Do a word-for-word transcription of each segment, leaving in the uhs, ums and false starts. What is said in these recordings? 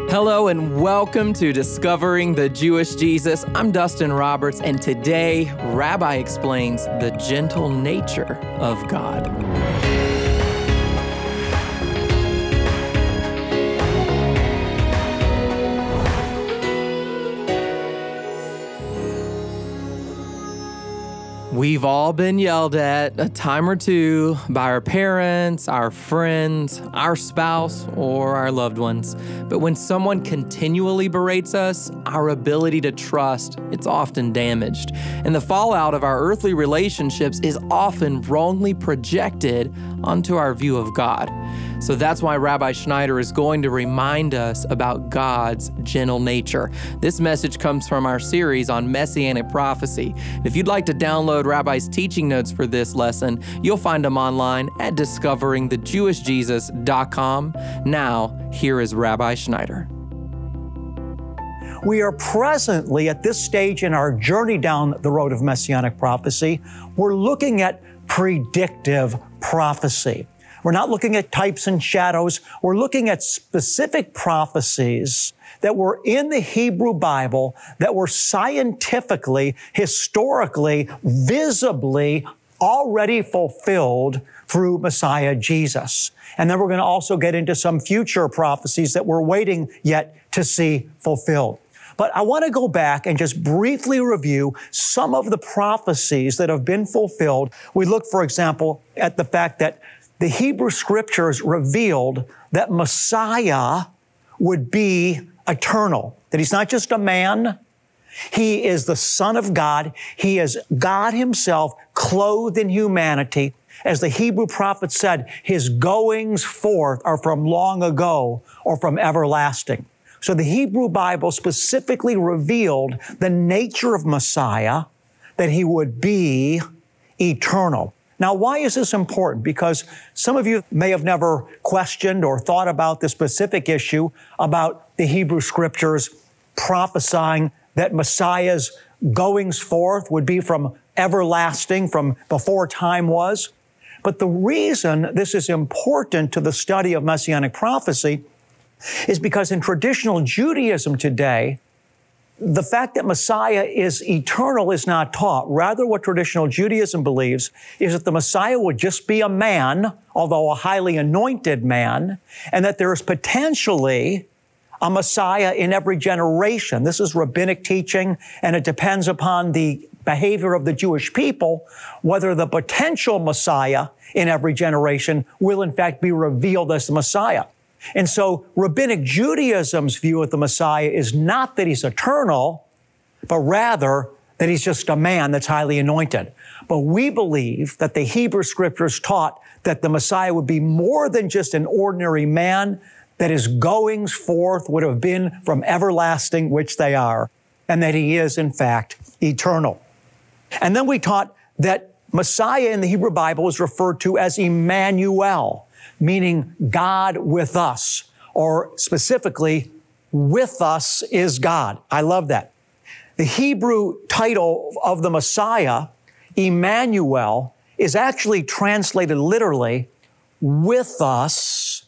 Hello and welcome to Discovering the Jewish Jesus. I'm Dustin Roberts, and today Rabbi explains the gentle nature of God. We've all been yelled at a time or two by our parents, our friends, our spouse, or our loved ones. But when someone continually berates us, our ability to trust, it's often damaged. And the fallout of our earthly relationships is often wrongly projected onto our view of God. So that's why Rabbi Schneider is going to remind us about God's gentle nature. This message comes from our series on Messianic prophecy. If you'd like to download Rabbi's teaching notes for this lesson, you'll find them online at discovering the jewish jesus dot com. Now, here is Rabbi Schneider. We are presently at this stage in our journey down the road of Messianic prophecy. We're looking at predictive prophecy. We're not looking at types and shadows. We're looking at specific prophecies that were in the Hebrew Bible that were scientifically, historically, visibly already fulfilled through Messiah Jesus. And then we're going to also get into some future prophecies that we're waiting yet to see fulfilled. But I want to go back and just briefly review some of the prophecies that have been fulfilled. We look, for example, at the fact that the Hebrew Scriptures revealed that Messiah would be eternal, that he's not just a man. He is the Son of God. He is God himself clothed in humanity. As the Hebrew prophet said, his goings forth are from long ago or from everlasting. So the Hebrew Bible specifically revealed the nature of Messiah, that he would be eternal. Now, why is this important? Because some of you may have never questioned or thought about the specific issue about the Hebrew Scriptures prophesying that Messiah's goings forth would be from everlasting, from before time was. But the reason this is important to the study of Messianic prophecy is because in traditional Judaism today, the fact that Messiah is eternal is not taught. Rather, what traditional Judaism believes is that the Messiah would just be a man, although a highly anointed man, and that there is potentially a Messiah in every generation. This is rabbinic teaching, and it depends upon the behavior of the Jewish people whether the potential Messiah in every generation will in fact be revealed as the Messiah. And so rabbinic Judaism's view of the Messiah is not that he's eternal, but rather that he's just a man that's highly anointed. But we believe that the Hebrew Scriptures taught that the Messiah would be more than just an ordinary man, that his goings forth would have been from everlasting, which they are, and that he is, in fact, eternal. And then we taught that Messiah in the Hebrew Bible is referred to as Emmanuel, meaning God with us, or specifically, with us is God. I love that. The Hebrew title of the Messiah, Emmanuel, is actually translated literally, with us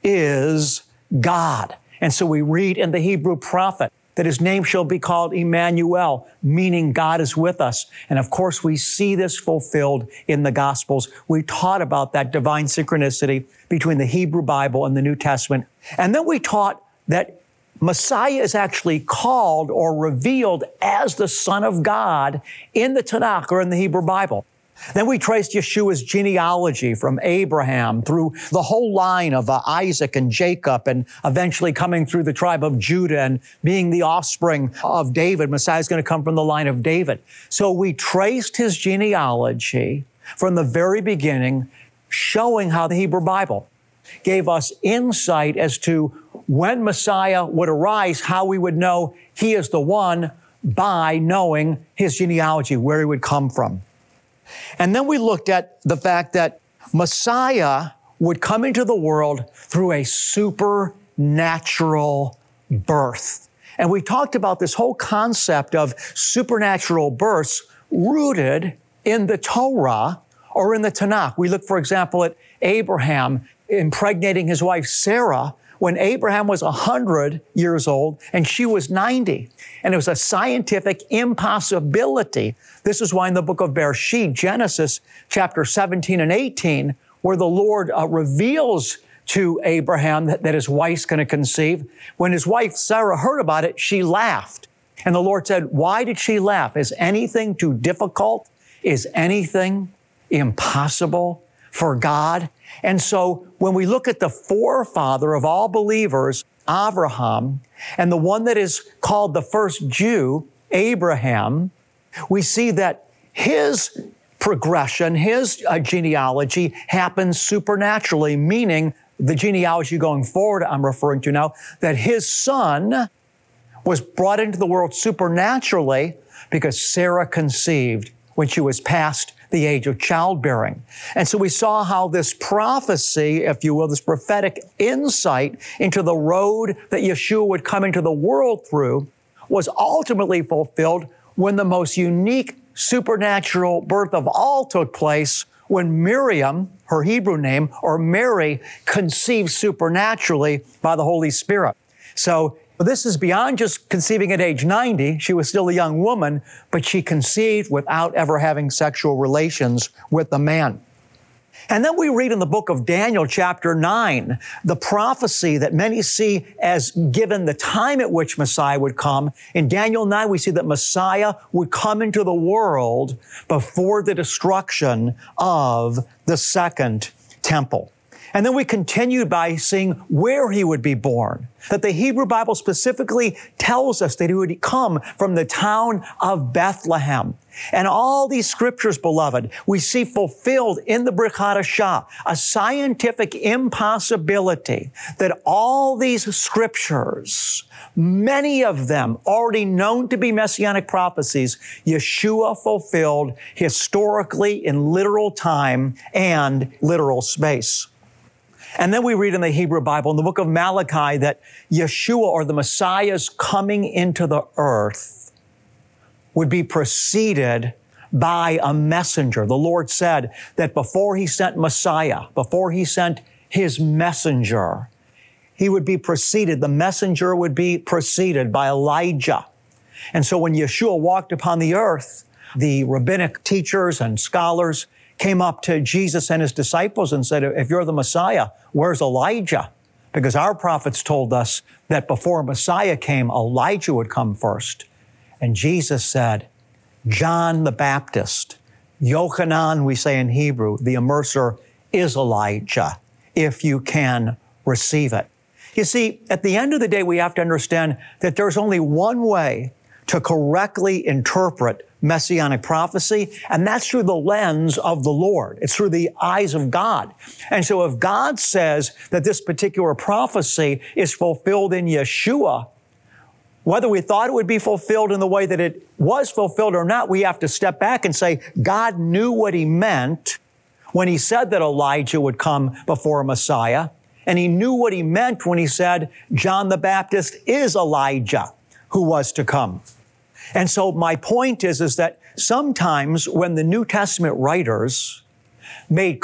is God. And so we read in the Hebrew prophet that his name shall be called Emmanuel, meaning God is with us. And of course, we see this fulfilled in the Gospels. We taught about that divine synchronicity between the Hebrew Bible and the New Testament. And then we taught that Messiah is actually called or revealed as the Son of God in the Tanakh or in the Hebrew Bible. Then we traced Yeshua's genealogy from Abraham through the whole line of uh, Isaac and Jacob, and eventually coming through the tribe of Judah and being the offspring of David. Messiah is going to come from the line of David. So we traced his genealogy from the very beginning, showing how the Hebrew Bible gave us insight as to when Messiah would arise, how we would know he is the one by knowing his genealogy, where he would come from. And then we looked at the fact that Messiah would come into the world through a supernatural birth. And we talked about this whole concept of supernatural births rooted in the Torah or in the Tanakh. We look, for example, at Abraham impregnating his wife Sarah when Abraham was one hundred years old and she was ninety. And it was a scientific impossibility. This is why in the book of Bereshit, Genesis chapter seventeen and eighteen, where the Lord uh, reveals to Abraham that, that his wife's going to conceive, when his wife Sarah heard about it, she laughed. And the Lord said, why did she laugh? Is anything too difficult? Is anything impossible for God? And so when we look at the forefather of all believers, Abraham, and the one that is called the first Jew, Abraham, we see that his progression, his uh, genealogy happens supernaturally, meaning the genealogy going forward I'm referring to now, that his son was brought into the world supernaturally because Sarah conceived when she was past the age of childbearing. And so we saw how this prophecy, if you will, this prophetic insight into the road that Yeshua would come into the world through was ultimately fulfilled when the most unique supernatural birth of all took place when Miriam, her Hebrew name, or Mary, conceived supernaturally by the Holy Spirit. So this is beyond just conceiving at age ninety. She was still a young woman, but she conceived without ever having sexual relations with a man. And then we read in the book of Daniel, chapter nine, the prophecy that many see as given the time at which Messiah would come. In Daniel nine, we see that Messiah would come into the world before the destruction of the second temple. And then we continued by seeing where he would be born. That the Hebrew Bible specifically tells us that he would come from the town of Bethlehem. And all these scriptures, beloved, we see fulfilled in the Brit Hadashah, a scientific impossibility that all these scriptures, many of them already known to be messianic prophecies, Yeshua fulfilled historically in literal time and literal space. And then we read in the Hebrew Bible, in the book of Malachi, that Yeshua, or the Messiah's coming into the earth, would be preceded by a messenger. The Lord said that before he sent Messiah, before he sent his messenger, he would be preceded, the messenger would be preceded by Elijah. And so when Yeshua walked upon the earth, the rabbinic teachers and scholars came up to Jesus and his disciples and said, if you're the Messiah, where's Elijah? Because our prophets told us that before Messiah came, Elijah would come first. And Jesus said, John the Baptist, Yochanan, we say in Hebrew, the immerser, is Elijah, if you can receive it. You see, at the end of the day, we have to understand that there's only one way to correctly interpret messianic prophecy, and that's through the lens of the Lord. It's through the eyes of God. And so if God says that this particular prophecy is fulfilled in Yeshua, whether we thought it would be fulfilled in the way that it was fulfilled or not, we have to step back and say, God knew what he meant when he said that Elijah would come before Messiah, and he knew what he meant when he said John the Baptist is Elijah who was to come. And so my point is, is that sometimes when the New Testament writers made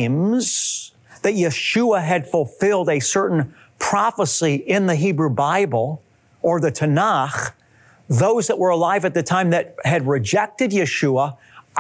claims that Yeshua had fulfilled a certain prophecy in the Hebrew Bible or the Tanakh, those that were alive at the time that had rejected Yeshua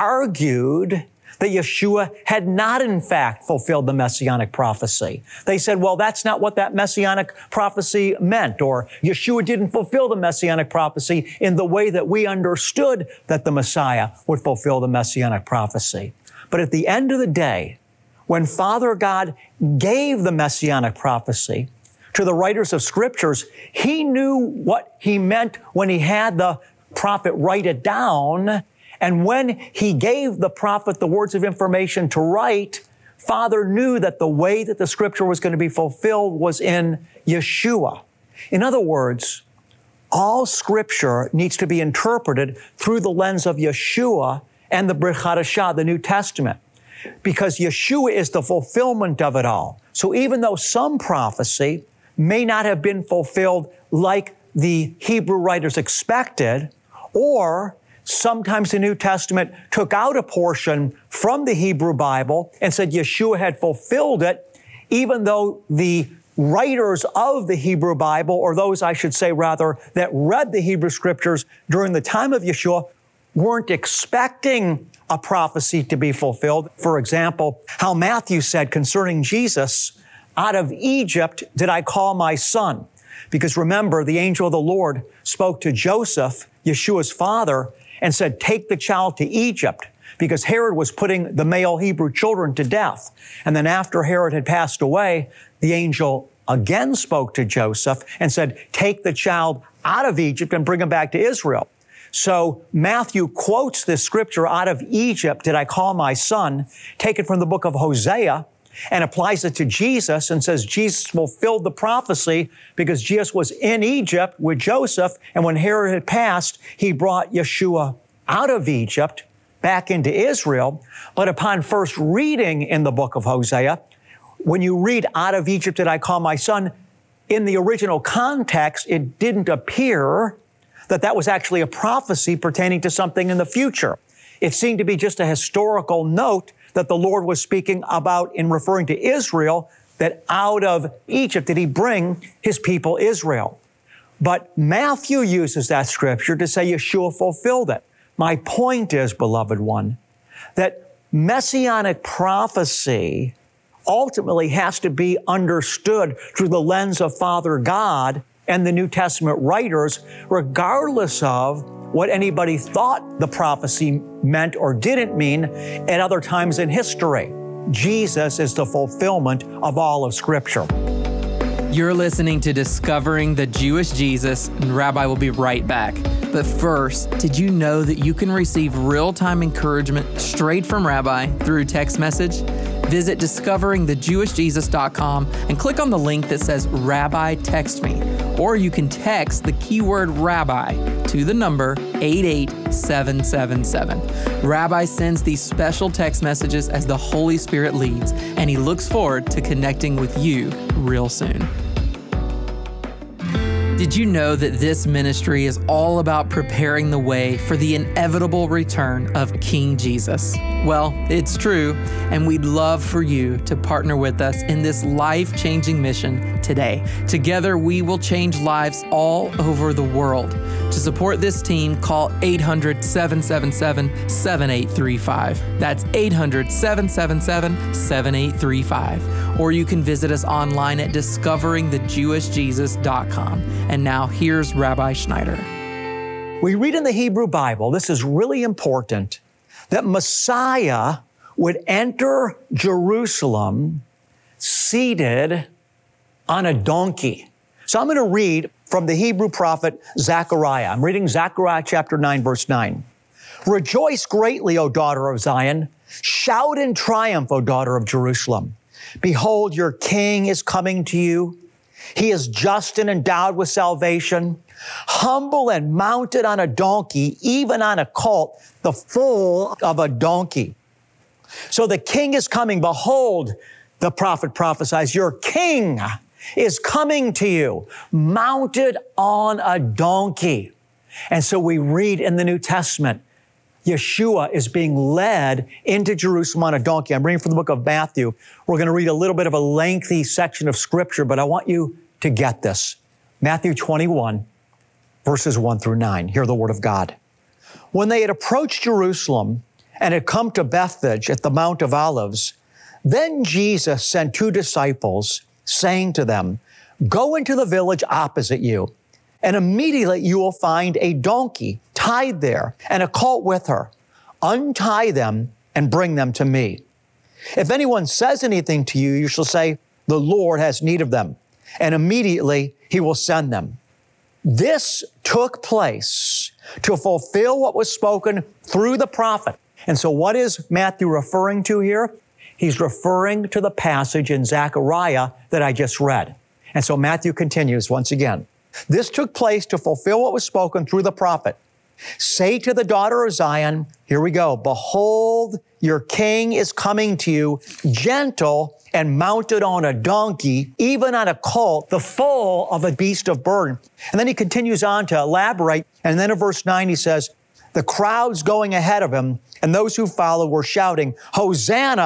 argued that Yeshua had not in fact fulfilled the messianic prophecy. They said, well, that's not what that messianic prophecy meant, or Yeshua didn't fulfill the messianic prophecy in the way that we understood that the Messiah would fulfill the messianic prophecy. But at the end of the day, when Father God gave the messianic prophecy to the writers of scriptures, he knew what he meant when he had the prophet write it down. And when he gave the prophet the words of information to write, Father knew that the way that the scripture was going to be fulfilled was in Yeshua. In other words, all scripture needs to be interpreted through the lens of Yeshua and the Brit Hadashah, the New Testament, because Yeshua is the fulfillment of it all. So even though some prophecy may not have been fulfilled like the Hebrew writers expected, or sometimes the New Testament took out a portion from the Hebrew Bible and said Yeshua had fulfilled it, even though the writers of the Hebrew Bible, or those, I should say rather, that read the Hebrew Scriptures during the time of Yeshua, weren't expecting a prophecy to be fulfilled. For example, how Matthew said concerning Jesus, "Out of Egypt did I call my son." Because remember, the angel of the Lord spoke to Joseph, Yeshua's father, and said, "Take the child to Egypt," because Herod was putting the male Hebrew children to death. And then after Herod had passed away, the angel again spoke to Joseph and said, "Take the child out of Egypt and bring him back to Israel." So Matthew quotes this scripture, "Out of Egypt did I call my son," taken from the book of Hosea, and applies it to Jesus and says Jesus fulfilled the prophecy because Jesus was in Egypt with Joseph, and when Herod had passed, he brought Yeshua out of Egypt back into Israel. But upon first reading in the book of Hosea, when you read, "Out of Egypt did I call my son," in the original context, it didn't appear that that was actually a prophecy pertaining to something in the future. It seemed to be just a historical note that the Lord was speaking about in referring to Israel, that out of Egypt did he bring his people Israel. But Matthew uses that scripture to say Yeshua fulfilled it. My point is, beloved one, that messianic prophecy ultimately has to be understood through the lens of Father God and the New Testament writers, regardless of what anybody thought the prophecy meant or didn't mean at other times in history. Jesus is the fulfillment of all of Scripture. You're listening to Discovering the Jewish Jesus, and Rabbi will be right back. But first, did you know that you can receive real-time encouragement straight from Rabbi through text message? Visit discovering the jewish jesus dot com and click on the link that says Rabbi Text Me. Or you can text the keyword Rabbi to the number eight eight seven seven seven. Rabbi sends these special text messages as the Holy Spirit leads, and he looks forward to connecting with you real soon. Did you know that this ministry is all about preparing the way for the inevitable return of King Jesus? Well, it's true, and we'd love for you to partner with us in this life-changing mission today. Together, we will change lives all over the world. To support this team, call eight hundred, seven seven seven, seven eight three five. That's eight hundred, seven seven seven, seven eight three five. Or you can visit us online at discovering the jewish jesus dot com. And now here's Rabbi Schneider. We read in the Hebrew Bible, this is really important, that Messiah would enter Jerusalem seated on a donkey. So I'm going to read from the Hebrew prophet Zechariah. I'm reading Zechariah chapter nine, verse nine. "Rejoice greatly, O daughter of Zion. Shout in triumph, O daughter of Jerusalem. Behold, your king is coming to you. He is just and endowed with salvation, humble and mounted on a donkey, even on a colt, the foal of a donkey." So the king is coming. Behold, the prophet prophesies, your king is coming to you, mounted on a donkey. And so we read in the New Testament, Yeshua is being led into Jerusalem on a donkey. I'm reading from the book of Matthew. We're going to read a little bit of a lengthy section of Scripture, but I want you to get this. Matthew twenty-one, verses one through nine. Hear the word of God. "When they had approached Jerusalem and had come to Bethphage at the Mount of Olives, then Jesus sent two disciples, saying to them, 'Go into the village opposite you, and immediately you will find a donkey tied there and a colt with her. Untie them and bring them to me. If anyone says anything to you, you shall say, the Lord has need of them, and immediately he will send them.' This took place to fulfill what was spoken through the prophet." And so what is Matthew referring to here? He's referring to the passage in Zechariah that I just read. And so Matthew continues once again. "This took place to fulfill what was spoken through the prophet. Say to the daughter of Zion," here we go, "Behold, your king is coming to you, gentle and mounted on a donkey, even on a colt, the foal of a beast of burden." And then he continues on to elaborate. And then in verse nine, he says, "The crowds going ahead of him and those who follow were shouting, 'Hosanna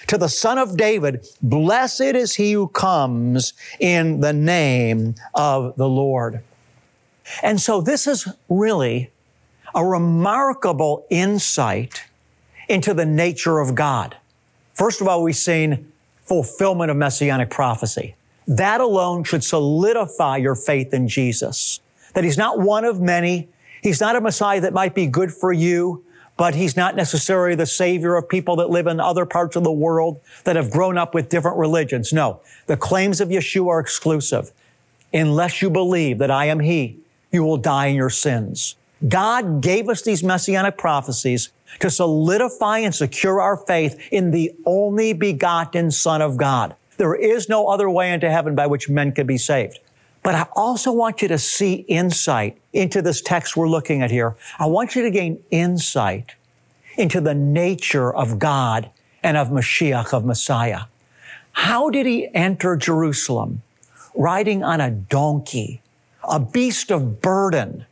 to the Son of David, blessed is he who comes in the name of the Lord. And so this is really a remarkable insight into the nature of God. First of all, we've seen fulfillment of messianic prophecy. That alone should solidify your faith in Jesus, that he's not one of many. He's not a Messiah that might be good for you, but he's not necessarily the Savior of people that live in other parts of the world that have grown up with different religions. No, the claims of Yeshua are exclusive. Unless you believe that I am he, you will die in your sins. God gave us these messianic prophecies to solidify and secure our faith in the only begotten Son of God. There is no other way into heaven by which men can be saved. But I also want you to see insight into this text we're looking at here. I want you to gain insight into the nature of God and of Mashiach, of Messiah. How did he enter Jerusalem? Riding on a donkey, a beast of burden.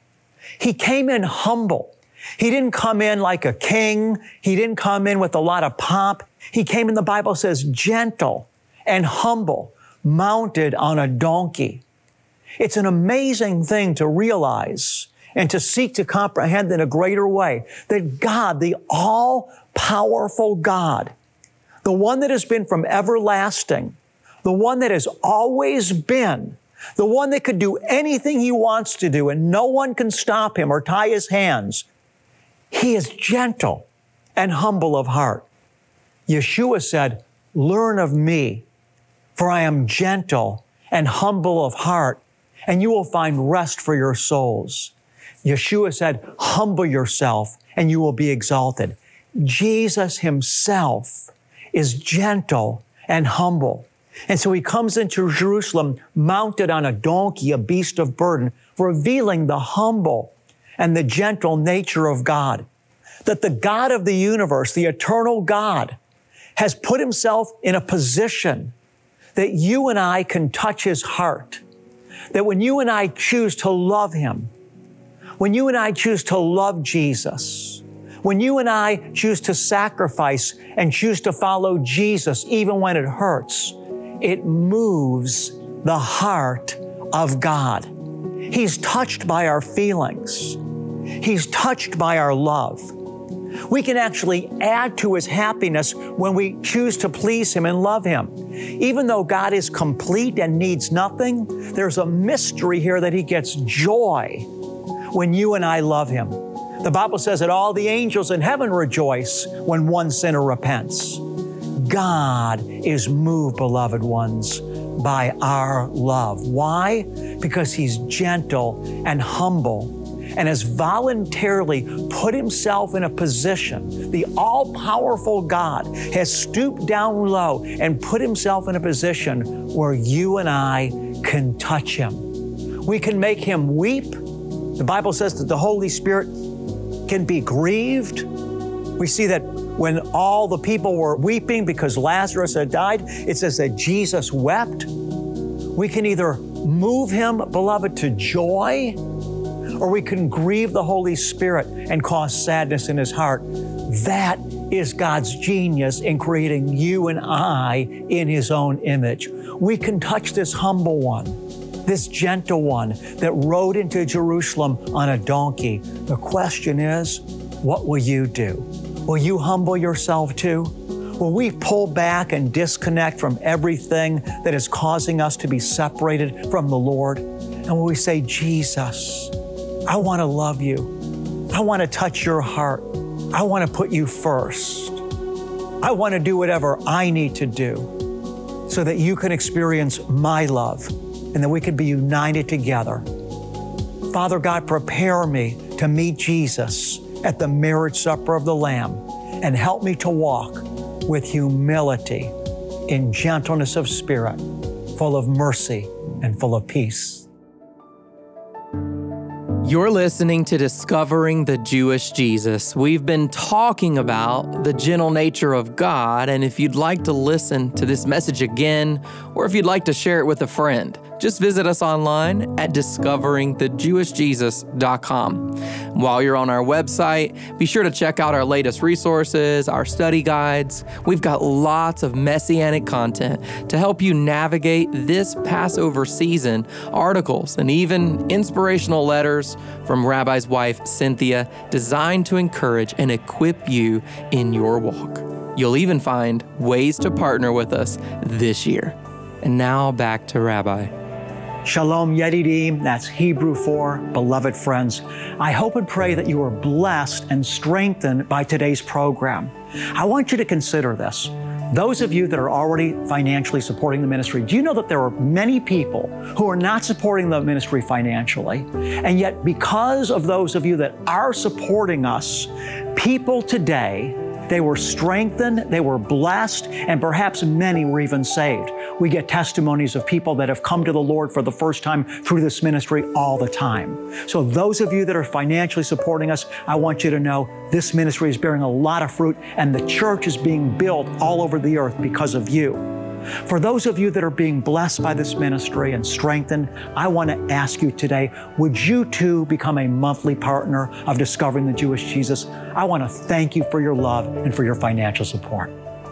He came in humble. He didn't come in like a king. He didn't come in with a lot of pomp. He came in, the Bible says, gentle and humble, mounted on a donkey. It's an amazing thing to realize and to seek to comprehend in a greater way that God, the all-powerful God, the one that has been from everlasting, the one that has always been, the one that could do anything he wants to do and no one can stop him or tie his hands, he is gentle and humble of heart. Yeshua said, learn of me, for I am gentle and humble of heart, and you will find rest for your souls. Yeshua said, humble yourself and you will be exalted. Jesus himself is gentle and humble. And so he comes into Jerusalem mounted on a donkey, a beast of burden, revealing the humble and the gentle nature of God. That the God of the universe, the eternal God, has put himself in a position that you and I can touch his heart. That when you and I choose to love him, when you and I choose to love Jesus, when you and I choose to sacrifice and choose to follow Jesus even when it hurts, it moves the heart of God. He's touched by our feelings. He's touched by our love. We can actually add to his happiness when we choose to please him and love him. Even though God is complete and needs nothing, there's a mystery here that he gets joy when you and I love him. The Bible says that all the angels in heaven rejoice when one sinner repents. God is moved, beloved ones, by our love. Why? Because he's gentle and humble and has voluntarily put himself in a position. The all-powerful God has stooped down low and put himself in a position where you and I can touch him. We can make him weep. The Bible says that the Holy Spirit can be grieved. We see that when all the people were weeping because Lazarus had died, it says that Jesus wept. We can either move him, beloved, to joy, or we can grieve the Holy Spirit and cause sadness in his heart. That is God's genius in creating you and I in his own image. We can touch this humble one, this gentle one that rode into Jerusalem on a donkey. The question is, what will you do? Will you humble yourself too? Will we pull back and disconnect from everything that is causing us to be separated from the Lord? And will we say, Jesus, I want to love you. I want to touch your heart. I want to put you first. I want to do whatever I need to do so that you can experience my love and that we can be united together. Father God, prepare me to meet Jesus at the marriage supper of the Lamb and help me to walk with humility, in gentleness of spirit, full of mercy and full of peace. You're listening to Discovering the Jewish Jesus. We've been talking about the gentle nature of God, and if you'd like to listen to this message again, or if you'd like to share it with a friend, just visit us online at discovering the jewish jesus dot com. While you're on our website, be sure to check out our latest resources, our study guides. We've got lots of messianic content to help you navigate this Passover season, articles, and even inspirational letters from Rabbi's wife, Cynthia, designed to encourage and equip you in your walk. You'll even find ways to partner with us this year. And now back to Rabbi. Shalom Yedidim, that's Hebrew for beloved friends. I hope and pray that you are blessed and strengthened by today's program. I want you to consider this. Those of you that are already financially supporting the ministry, do you know that there are many people who are not supporting the ministry financially? And yet, because of those of you that are supporting us, people today, they were strengthened, they were blessed, and perhaps many were even saved. We get testimonies of people that have come to the Lord for the first time through this ministry all the time. So those of you that are financially supporting us, I want you to know this ministry is bearing a lot of fruit, and the church is being built all over the earth because of you. For those of you that are being blessed by this ministry and strengthened, I want to ask you today, would you too become a monthly partner of Discovering the Jewish Jesus? I want to thank you for your love and for your financial support.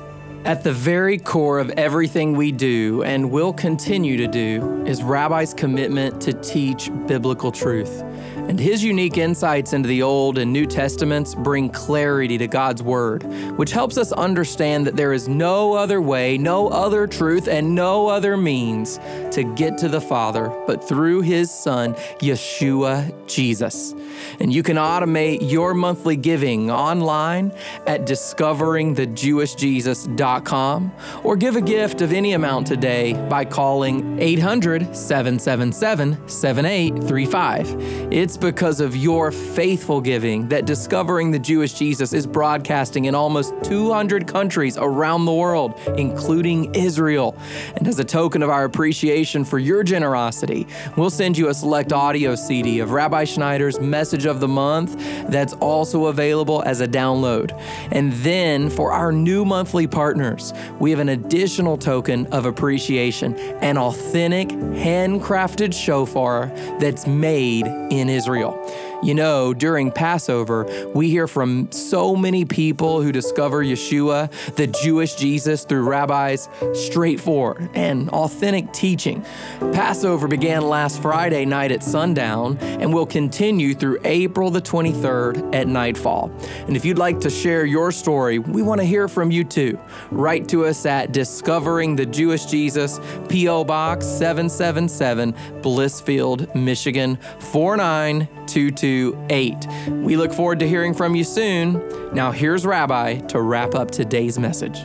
At the very core of everything we do and will continue to do is Rabbi's commitment to teach biblical truth. And his unique insights into the Old and New Testaments bring clarity to God's Word, which helps us understand that there is no other way, no other truth, and no other means to get to the Father but through His Son, Yeshua Jesus. And you can automate your monthly giving online at discovering the jewish jesus dot com or give a gift of any amount today by calling eight hundred, seven seven seven, seven eight three five. It's because of your faithful giving that Discovering the Jewish Jesus is broadcasting in almost two hundred countries around the world, including Israel. And as a token of our appreciation for your generosity, we'll send you a select audio C D of Rabbi Schneider's Message of the Month that's also available as a download. And then for our new monthly partners, we have an additional token of appreciation, an authentic, handcrafted shofar that's made in Israel. You know, during Passover, we hear from so many people who discover Yeshua, the Jewish Jesus, through Rabbi's straightforward and authentic teaching. Passover began last Friday night at sundown and will continue through April the twenty-third at nightfall. And if you'd like to share your story, we want to hear from you too. Write to us at Discovering the Jewish Jesus, P O Box seven seven seven, Blissfield, Michigan, four nine two two eight. We look forward to hearing from you soon. Now here's Rabbi to wrap up today's message.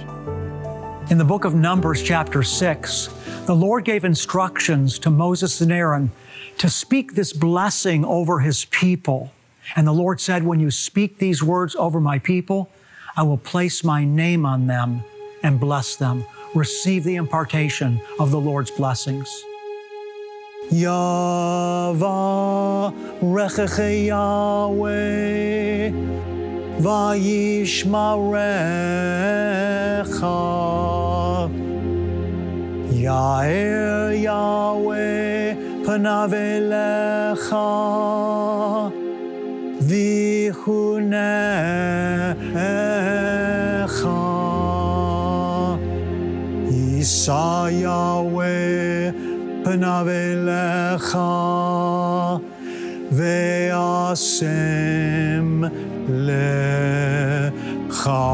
In the book of Numbers, chapter six, the Lord gave instructions to Moses and Aaron to speak this blessing over His people. And the Lord said, when you speak these words over my people, I will place my name on them and bless them. Receive the impartation of the Lord's blessings. Yavarechecha Yahweh vayishmarecha Ya'er Yahweh panav elecha vichunecha Yisa Yahweh panav elecha ve'asem lecha.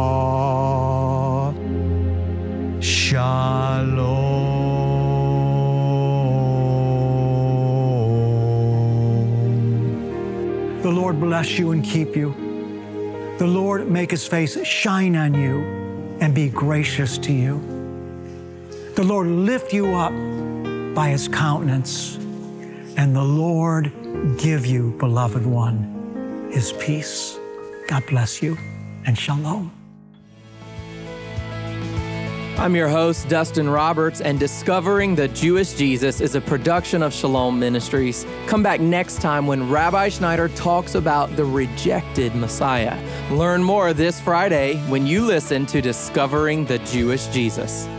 Shalom. The Lord bless you and keep you. The Lord make His face shine on you and be gracious to you. The Lord lift you up by His countenance, and the Lord give you, beloved one, His peace. God bless you, and shalom. I'm your host, Dustin Roberts, and Discovering the Jewish Jesus is a production of Shalom Ministries. Come back next time when Rabbi Schneider talks about the rejected Messiah. Learn more this Friday when you listen to Discovering the Jewish Jesus.